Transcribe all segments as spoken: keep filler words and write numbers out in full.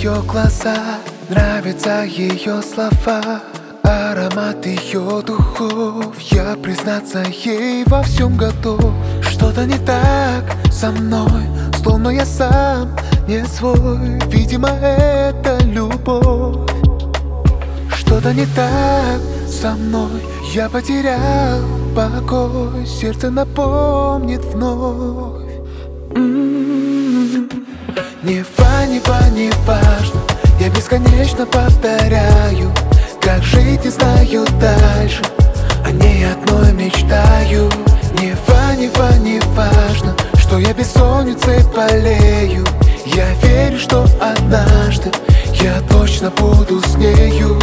ее глаза, нравятся ее слова, аромат ее духов. Я, признаться, ей во всем готов. Что-то не так со мной, словно я сам не свой. Видимо, это любовь. Что-то не так со мной, я потерял покой. Сердце напомнит вновь. М-м-м. Не ва, не ва, не важно, я бесконечно повторяю. Как жить не знаю дальше, о ней одной мечтаю. Не ва, не ва, не важно, что я бессонницей болею. Я верю, что однажды я точно буду с нею.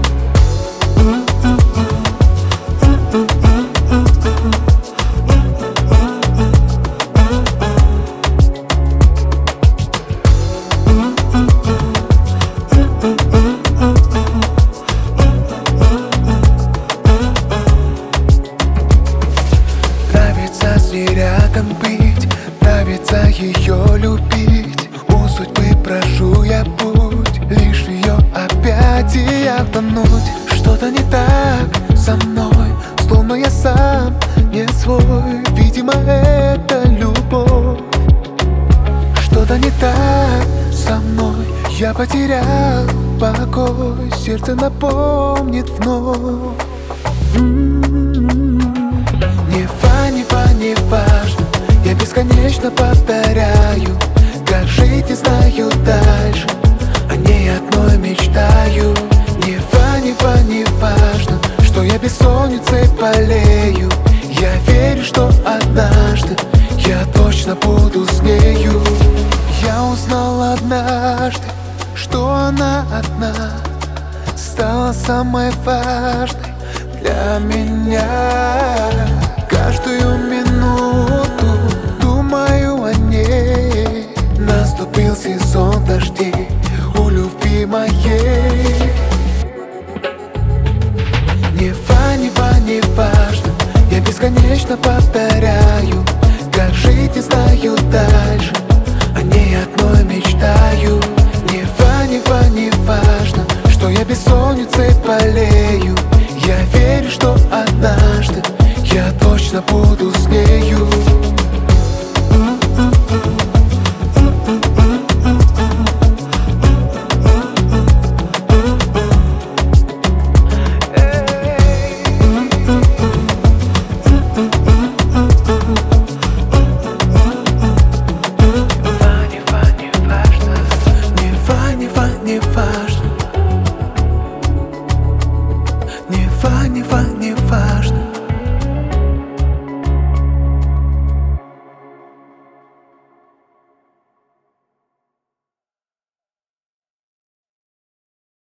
Нравится с ней рядом быть, нравится ее любить. У судьбы прошу я путь, лишь в ее объятиях тонуть. Что-то не так со мной, словно я сам не свой. Видимо, это любовь. Что-то не так со мной, я потерял покой. Сердце напомнит вновь. М-м-м. Не ва, не ва, не важно, я бесконечно повторяю. Как жить не знаю дальше, о ней одной мечтаю. Не ва, не ва, не важно, что я бессонницей болею. Я верю, что однажды я точно буду с нею. Я узнал однажды, что она одна стала самой важной для меня. Каждую минуту думаю о ней. Наступил сезон дождей у любви моей. Не ва, не ва, не важно, я бесконечно повторяю. Как жить не знаю дальше, о ней одной мечтаю. Не ва, не ва, не важно, что я бессонницей болею. Я верю, что однажды я точно буду с нею.